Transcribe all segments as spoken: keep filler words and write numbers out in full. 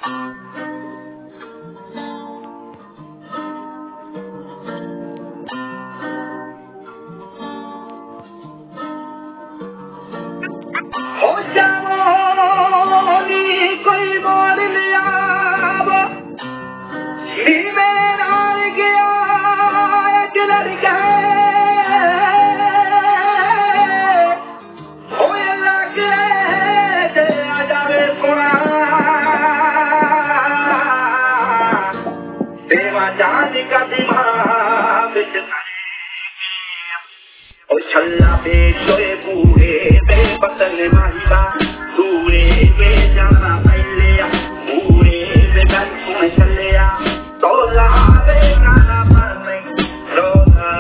छल्ला पे सोए बूढ़े बेपतन माहिबा दूरे पे जाना पहले बूढ़े पे गन सुन चले तो लावे गाना पर नहीं रोना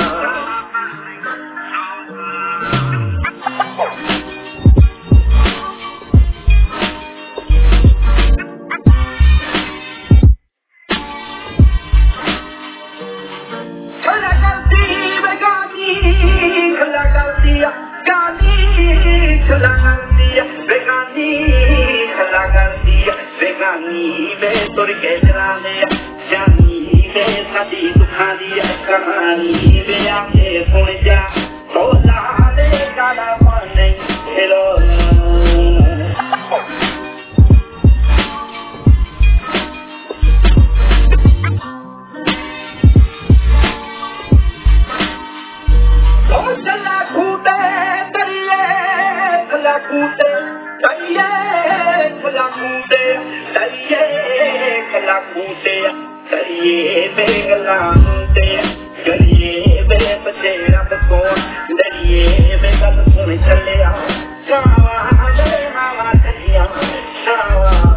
तुर के जलाने जानी वे सदी दुखानी कहानी वे आके सुन जा तो लाले गाना माने हेलो चला कूदे दरिए चला कूदे दरिए चला कूदे दरिए चला कूदे दरिए बेगलांदे दरिए बे बचे रब को दरिए बे गल सुन चले आ शावा बे हवा दरिया शावा